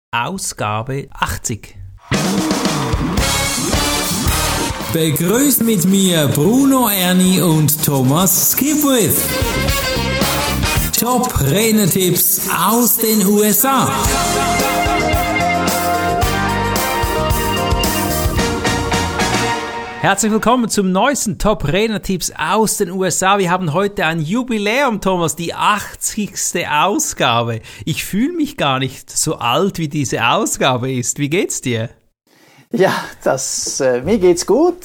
Ausgabe 80. Begrüßt mit mir Bruno Erni und Thomas Skipwith. Top-Renner-Tipps aus den USA. Herzlich willkommen zum neuesten Top-Renner-Tipps aus den USA. Wir haben heute ein Jubiläum, Thomas, die 80. Ausgabe. Ich fühle mich gar nicht so alt, wie diese Ausgabe ist. Wie geht's dir? Ja, mir geht's gut.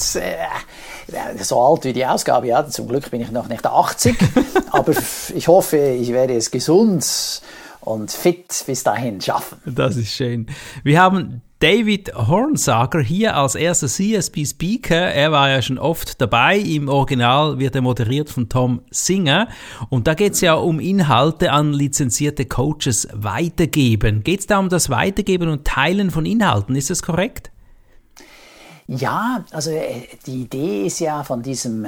So alt wie die Ausgabe, ja, zum Glück bin ich noch nicht 80, aber ich hoffe, ich werde es gesund und fit bis dahin schaffen. Das ist schön. Wir haben David Hornsager hier als erster CSB-Speaker. Er war ja schon oft dabei. Im Original wird er moderiert von Tom Singer. Und da geht es ja um Inhalte an lizenzierte Coaches weitergeben. Geht es da um das Weitergeben und Teilen von Inhalten? Ist das korrekt? Ja, also die Idee ist ja von diesem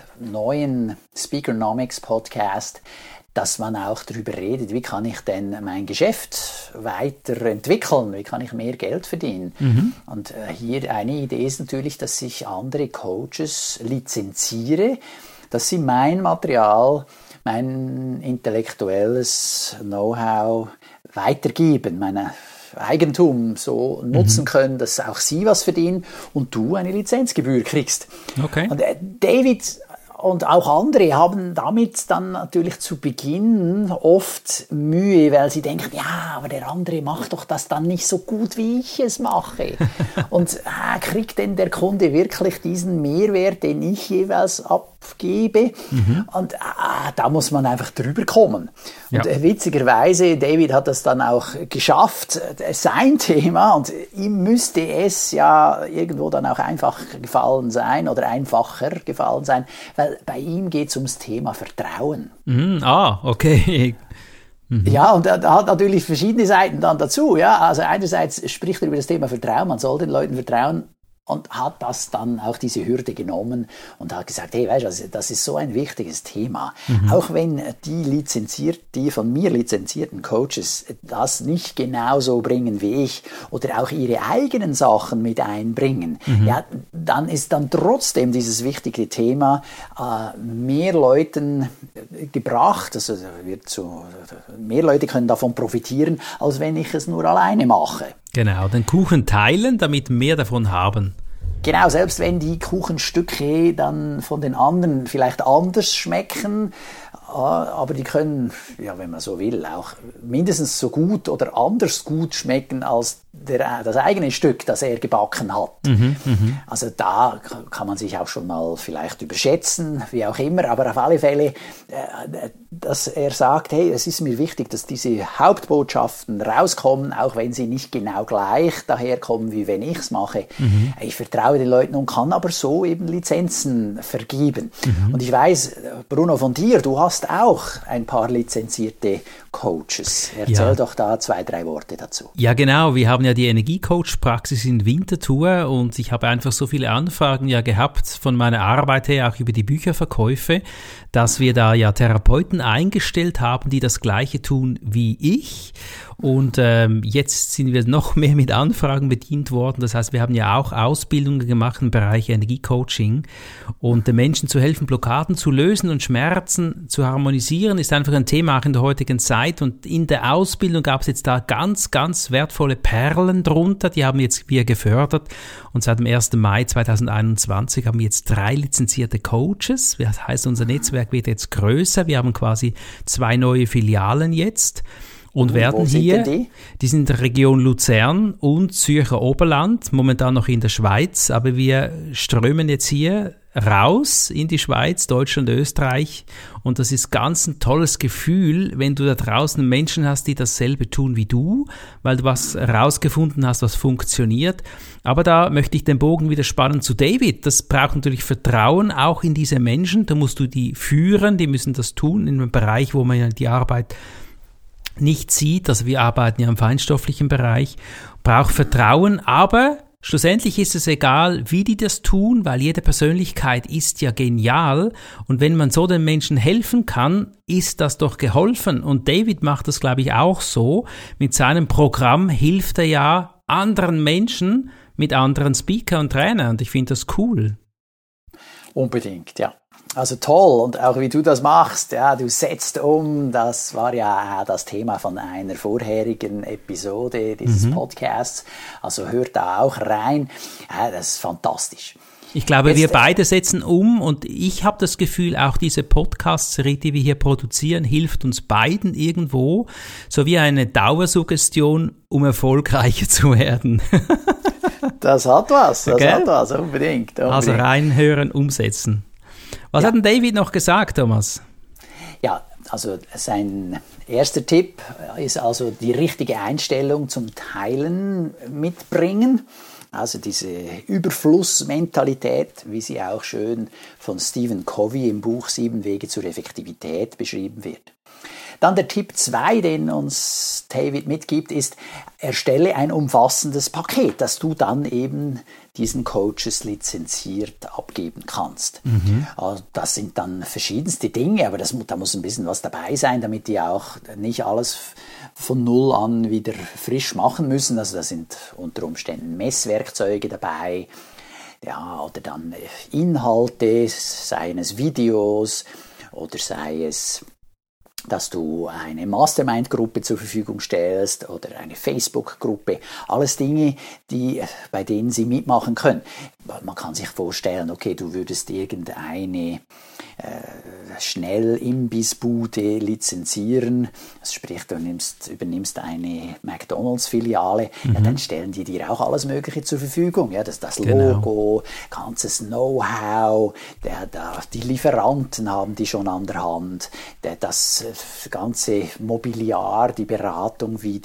neuen Speakernomics Podcast, dass man auch darüber redet, wie kann ich denn mein Geschäft weiterentwickeln, wie kann ich mehr Geld verdienen. Und hier eine Idee ist natürlich, dass ich andere Coaches lizenziere, dass sie mein Material, mein intellektuelles Know-how weitergeben, meine Eigentum so nutzen können, dass auch sie was verdienen und du eine Lizenzgebühr kriegst. Okay. Und David und auch andere haben damit dann natürlich zu Beginn oft Mühe, weil sie denken, ja, aber der andere macht doch das dann nicht so gut, wie ich es mache. Und kriegt denn der Kunde wirklich diesen Mehrwert, den ich jeweils abgebe? Und da muss man einfach drüber kommen. Ja. Und witzigerweise, David hat das dann auch geschafft, sein Thema, und ihm müsste es ja irgendwo dann auch einfach gefallen sein oder einfacher gefallen sein, weil bei ihm geht es ums Thema Vertrauen. Okay. Ja, und er hat natürlich verschiedene Seiten dann dazu. Ja, also einerseits spricht er über das Thema Vertrauen, man soll den Leuten vertrauen, und hat das dann auch diese Hürde genommen und hat gesagt, hey, weißt du, das ist so ein wichtiges Thema. Auch wenn die von mir lizenzierten Coaches das nicht genauso bringen wie ich oder auch ihre eigenen Sachen mit einbringen, ja, dann ist dann trotzdem dieses wichtige Thema mehr Leuten gebracht, also mehr Leute können davon profitieren, als wenn ich es nur alleine mache. Genau, den Kuchen teilen, damit mehr davon haben. Genau, selbst wenn die Kuchenstücke dann von den anderen vielleicht anders schmecken, aber die können, ja, wenn man so will, auch mindestens so gut oder anders gut schmecken als das eigene Stück, das er gebacken hat. Also da kann man sich auch schon mal vielleicht überschätzen, wie auch immer, aber auf alle Fälle, dass er sagt, hey, es ist mir wichtig, dass diese Hauptbotschaften rauskommen, auch wenn sie nicht genau gleich daherkommen, wie wenn ich es mache. Ich vertraue den Leuten und kann aber so eben Lizenzen vergeben. Und ich weiß, Bruno, von dir, du hast auch ein paar lizenzierte Coaches. Erzähl doch da 2-3 Worte dazu. Ja, genau. Wir haben ja die Energiecoach-Praxis in Winterthur und ich habe einfach so viele Anfragen ja gehabt von meiner Arbeit her, auch über die Bücherverkäufe, dass wir da ja Therapeuten eingestellt haben, die das Gleiche tun wie ich. Und jetzt sind wir noch mehr mit Anfragen bedient worden. Das heißt, wir haben ja auch Ausbildungen gemacht im Bereich Energiecoaching. Und den Menschen zu helfen, Blockaden zu lösen und Schmerzen zu harmonisieren, ist einfach ein Thema auch in der heutigen Zeit. Und in der Ausbildung gab es jetzt da ganz, ganz wertvolle Perlen drunter. Die haben jetzt wir gefördert. Und seit dem 1. Mai 2021 haben wir jetzt 3 lizenzierte Coaches. Das heißt, unser Netzwerk wird jetzt größer. Wir haben quasi 2 neue Filialen jetzt. Und werden hier, die sind in der Region Luzern und Zürcher Oberland, momentan noch in der Schweiz, aber wir strömen jetzt hier raus in die Schweiz, Deutschland, Österreich, und das ist ganz ein tolles Gefühl, wenn du da draußen Menschen hast, die dasselbe tun wie du, weil du was herausgefunden hast, was funktioniert. Aber da möchte ich den Bogen wieder spannen zu David. Das braucht natürlich Vertrauen auch in diese Menschen, da musst du die führen, die müssen das tun in einem Bereich, wo man ja die Arbeit nicht sieht, also wir arbeiten ja im feinstofflichen Bereich, braucht Vertrauen, aber Schlussendlich ist es egal, wie die das tun, weil jede Persönlichkeit ist ja genial und wenn man so den Menschen helfen kann, ist das doch geholfen. Und David macht das, glaube ich, auch so. Mit seinem Programm hilft er ja anderen Menschen mit anderen Speaker und Trainern und ich finde das cool. Unbedingt, ja. Also toll und auch wie du das machst, ja, du setzt um, das war ja das Thema von einer vorherigen Episode dieses Podcasts, also hört da auch rein, ja, das ist fantastisch. Ich glaube, wir beide setzen um und ich habe das Gefühl, auch diese Podcast-Serie, die wir hier produzieren, hilft uns beiden irgendwo, so wie eine Dauersuggestion, um erfolgreicher zu werden. Das hat was, unbedingt. Also reinhören, umsetzen. Was hat denn David noch gesagt, Thomas? Ja, also sein erster Tipp ist also die richtige Einstellung zum Teilen mitbringen. Also diese Überflussmentalität, wie sie auch schön von Stephen Covey im Buch 7 Wege zur Effektivität beschrieben wird. Dann der Tipp 2, den uns David mitgibt, ist, erstelle ein umfassendes Paket, das du dann eben diesen Coaches lizenziert abgeben kannst. Also das sind dann verschiedenste Dinge, aber da muss ein bisschen was dabei sein, damit die auch nicht alles von Null an wieder frisch machen müssen. Also da sind unter Umständen Messwerkzeuge dabei, ja, oder dann Inhalte, seien es Videos oder sei es, dass du eine Mastermind-Gruppe zur Verfügung stellst oder eine Facebook-Gruppe. Alles Dinge, bei denen sie mitmachen können. Man kann sich vorstellen, okay, du würdest irgendeine Schnell-Imbissbude lizenzieren, sprich du übernimmst eine McDonalds-Filiale, ja, dann stellen die dir auch alles Mögliche zur Verfügung. Ja, das Logo, ganzes Know-how, die Lieferanten haben die schon an der Hand, das ganze Mobiliar, die Beratung, wie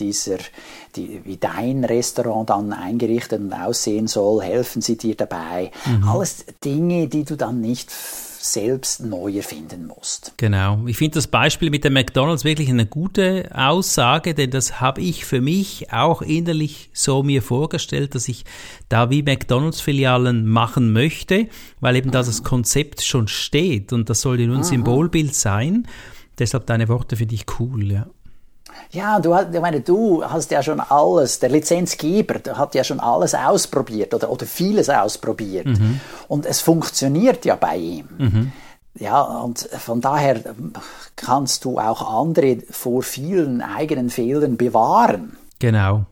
dein Restaurant dann eingerichtet und aussehen soll, helfen sie dir dabei. Alles Dinge, die du dann nicht selbst neu erfinden musst. Genau. Ich finde das Beispiel mit der McDonalds wirklich eine gute Aussage, denn das habe ich für mich auch innerlich so mir vorgestellt, dass ich da wie McDonalds-Filialen machen möchte, weil eben da das Konzept schon steht und das soll ja nur ein Symbolbild sein. Deshalb deine Worte finde ich cool, ja. Ja, du hast ja schon alles, der Lizenzgeber, der hat ja schon alles ausprobiert oder vieles ausprobiert. Und es funktioniert ja bei ihm. Ja, und von daher kannst du auch andere vor vielen eigenen Fehlern bewahren. Genau.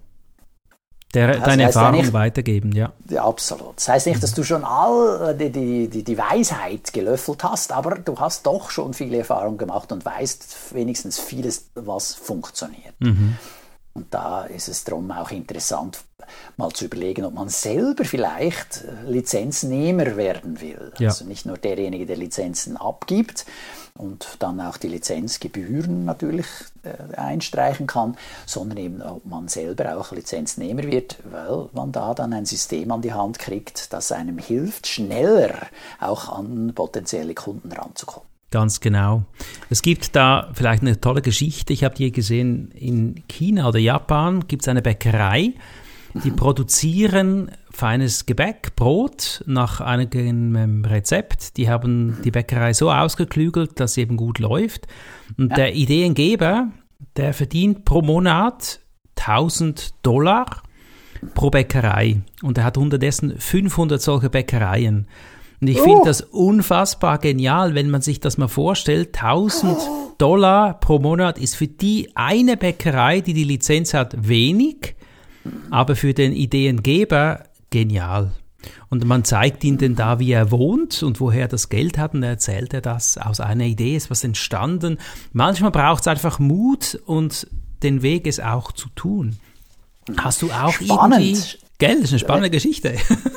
Deine Erfahrung weitergeben, ja. Ja, absolut. Das heißt nicht, dass du schon all die Weisheit gelöffelt hast, aber du hast doch schon viele Erfahrungen gemacht und weißt wenigstens vieles, was funktioniert. Und da ist es darum auch interessant, mal zu überlegen, ob man selber vielleicht Lizenznehmer werden will. Ja. Also nicht nur derjenige, der Lizenzen abgibt und dann auch die Lizenzgebühren natürlich einstreichen kann, sondern eben, ob man selber auch Lizenznehmer wird, weil man da dann ein System an die Hand kriegt, das einem hilft, schneller auch an potenzielle Kunden ranzukommen. Ganz genau. Es gibt da vielleicht eine tolle Geschichte. Ich habe die gesehen, in China oder Japan gibt es eine Bäckerei, die produzieren feines Gebäck, Brot nach einem Rezept. Die haben die Bäckerei so ausgeklügelt, dass sie eben gut läuft. Und der Ideengeber, der verdient pro Monat $1.000 pro Bäckerei. Und er hat unterdessen 500 solche Bäckereien. Und ich finde das unfassbar genial, wenn man sich das mal vorstellt. $1.000 pro Monat ist für die eine Bäckerei, die Lizenz hat, wenig, aber für den Ideengeber genial. Und man zeigt ihm dann da, wie er wohnt und woher er das Geld hat, und er erzählt das aus einer Idee, ist was entstanden. Manchmal braucht es einfach Mut und den Weg, es auch zu tun. Hast du auch irgendwie... Gell, das ist eine spannende Geschichte.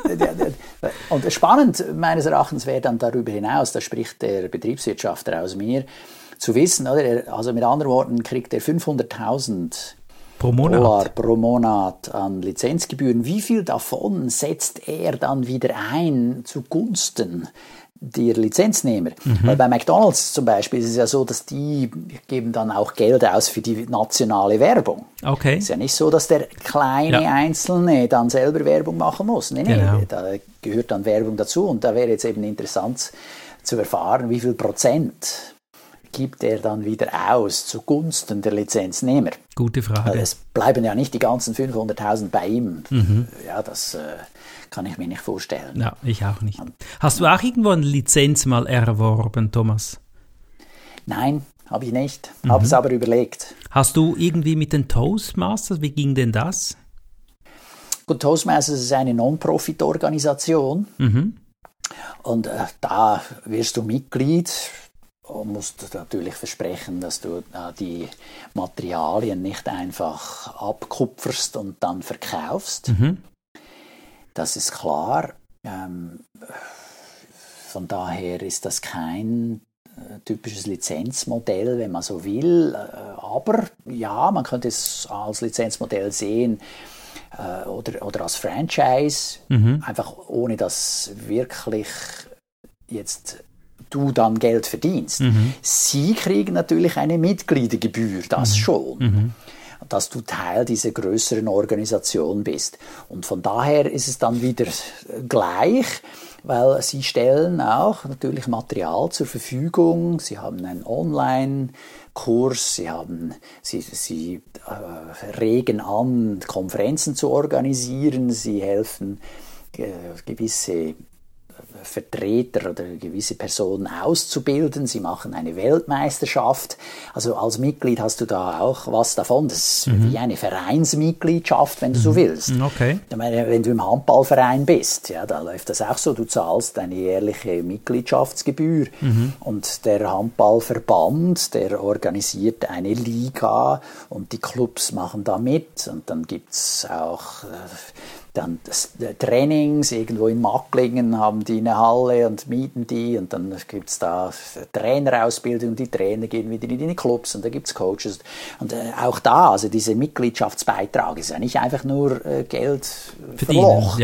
Und spannend meines Erachtens wäre dann darüber hinaus, da spricht der Betriebswirtschaftler aus mir, zu wissen, oder? Also mit anderen Worten kriegt er 500.000 pro Monat an Lizenzgebühren. Wie viel davon setzt er dann wieder ein zugunsten der Lizenznehmer? Weil bei McDonald's zum Beispiel ist es ja so, dass die geben dann auch Geld aus für die nationale Werbung. Okay. Es ist ja nicht so, dass der kleine Einzelne dann selber Werbung machen muss. Nee, da gehört dann Werbung dazu. Und da wäre jetzt eben interessant zu erfahren, wie viel Prozent gibt er dann wieder aus zugunsten der Lizenznehmer. Gute Frage. Weil es bleiben ja nicht die ganzen 500.000 bei ihm. Ja, das kann ich mir nicht vorstellen. Ja, ich auch nicht. Hast du auch irgendwo eine Lizenz mal erworben, Thomas? Nein, habe ich nicht. Habe es aber überlegt. Hast du irgendwie mit den Toastmasters, wie ging denn das? Gut, Toastmasters ist eine Non-Profit-Organisation. Und da wirst du Mitglied und musst natürlich versprechen, dass du die Materialien nicht einfach abkupferst und dann verkaufst. Das ist klar. Von daher ist das kein typisches Lizenzmodell, wenn man so will. Aber ja, man könnte es als Lizenzmodell sehen oder als Franchise, einfach ohne dass wirklich jetzt du dann Geld verdienst. Sie kriegen natürlich eine Mitgliedergebühr, das schon. Dass du Teil dieser größeren Organisation bist. Und von daher ist es dann wieder gleich, weil sie stellen auch natürlich Material zur Verfügung. Sie haben einen Online-Kurs, sie regen an, Konferenzen zu organisieren, sie helfen gewisse Vertreter oder gewisse Personen auszubilden. Sie machen eine Weltmeisterschaft. Also als Mitglied hast du da auch was davon. Das ist wie eine Vereinsmitgliedschaft, wenn du so willst. Okay. Ich meine, wenn du im Handballverein bist, ja, da läuft das auch so. Du zahlst eine jährliche Mitgliedschaftsgebühr und der Handballverband, der organisiert eine Liga und die Clubs machen da mit und dann gibt's auch dann Trainings, irgendwo in Macklingen haben die eine Halle und mieten die und dann gibt es da Trainerausbildung, die Trainer gehen wieder in die Clubs und da gibt es Coaches und auch da, also dieser Mitgliedschaftsbeitrag ist ja nicht einfach nur Geld verlocht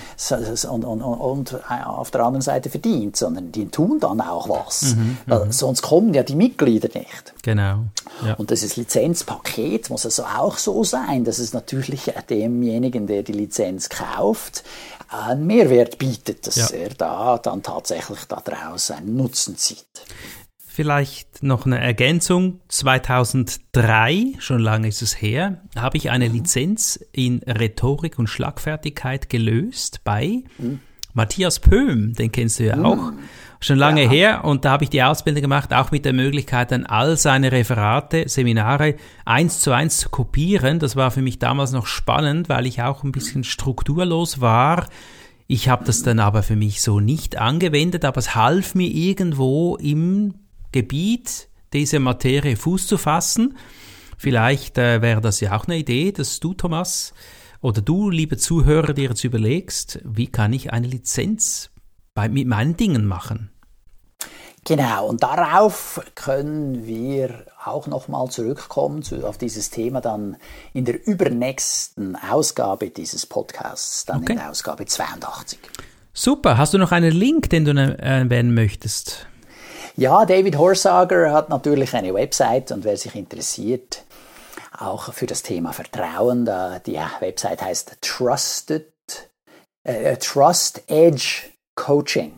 und auf der anderen Seite verdient, sondern die tun dann auch was, weil sonst kommen ja die Mitglieder nicht. Genau. Ja. Und das Lizenzpaket muss also auch so sein, dass es natürlich demjenigen, der die Lizenz kauft, einen Mehrwert bietet, dass er da dann tatsächlich daraus einen Nutzen zieht. Vielleicht noch eine Ergänzung. 2003, schon lange ist es her, habe ich eine Lizenz in Rhetorik und Schlagfertigkeit gelöst bei Matthias Pöhm, den kennst du ja auch. Schon lange her und da habe ich die Ausbildung gemacht, auch mit der Möglichkeit, dann all seine Referate, Seminare 1:1 zu kopieren. Das war für mich damals noch spannend, weil ich auch ein bisschen strukturlos war. Ich habe das dann aber für mich so nicht angewendet, aber es half mir irgendwo im Gebiet dieser Materie Fuß zu fassen. Vielleicht wäre das ja auch eine Idee, dass du, Thomas, oder du, liebe Zuhörer, dir jetzt überlegst, wie kann ich eine Lizenz mit meinen Dingen machen. Genau, und darauf können wir auch nochmal zurückkommen, auf dieses Thema dann in der übernächsten Ausgabe dieses Podcasts, dann in der Ausgabe 82. Super, hast du noch einen Link, den du erwähnen möchtest? Ja, David Horsager hat natürlich eine Website und wer sich interessiert, auch für das Thema Vertrauen, die Website heißt Trust Edge Coaching.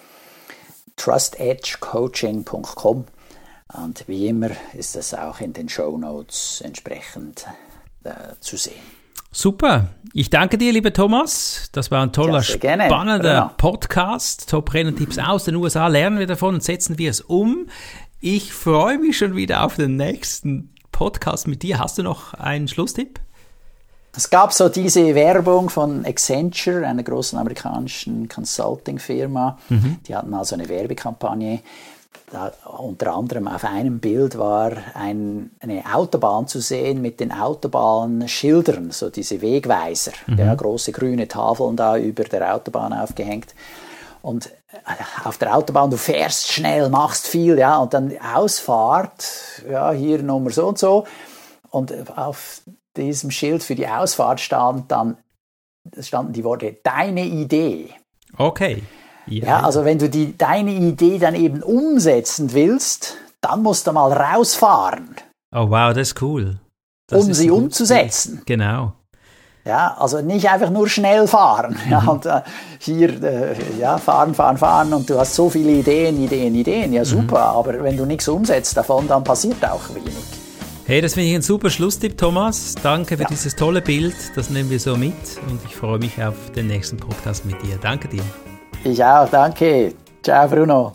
trustedgecoaching.com und wie immer ist das auch in den Shownotes entsprechend zu sehen. Super, ich danke dir, lieber Thomas. Das war ein toller, spannender Podcast. Top-Renner-Tipps aus den USA. Lernen wir davon und setzen wir es um. Ich freue mich schon wieder auf den nächsten Podcast mit dir. Hast du noch einen Schlusstipp? Es gab so diese Werbung von Accenture, einer großen amerikanischen Consulting-Firma. Die hatten mal so eine Werbekampagne. Da, unter anderem auf einem Bild war eine Autobahn zu sehen mit den Autobahnschildern, so diese Wegweiser, große grüne Tafeln da über der Autobahn aufgehängt. Und auf der Autobahn, du fährst schnell, machst viel, ja, und dann Ausfahrt, ja, hier Nummer so und so. Und auf diesem Schild für die Ausfahrt standen die Worte "deine Idee". Okay. Ja, also wenn du deine Idee dann eben umsetzen willst, dann musst du mal rausfahren. Oh wow, das ist cool. Um sie umzusetzen. Genau. Ja, also nicht einfach nur schnell fahren. Ja, und fahren und du hast so viele Ideen. Ja, super, aber wenn du nichts umsetzt davon, dann passiert auch wenig. Hey, das finde ich ein super Schlusstipp, Thomas. Danke für dieses tolle Bild. Das nehmen wir so mit und ich freue mich auf den nächsten Podcast mit dir. Danke dir. Ich auch, danke. Ciao, Bruno.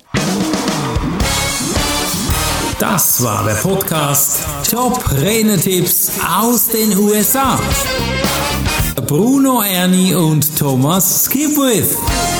Das war der Podcast Top-Renetipps aus den USA. Bruno Erni und Thomas Skipwith.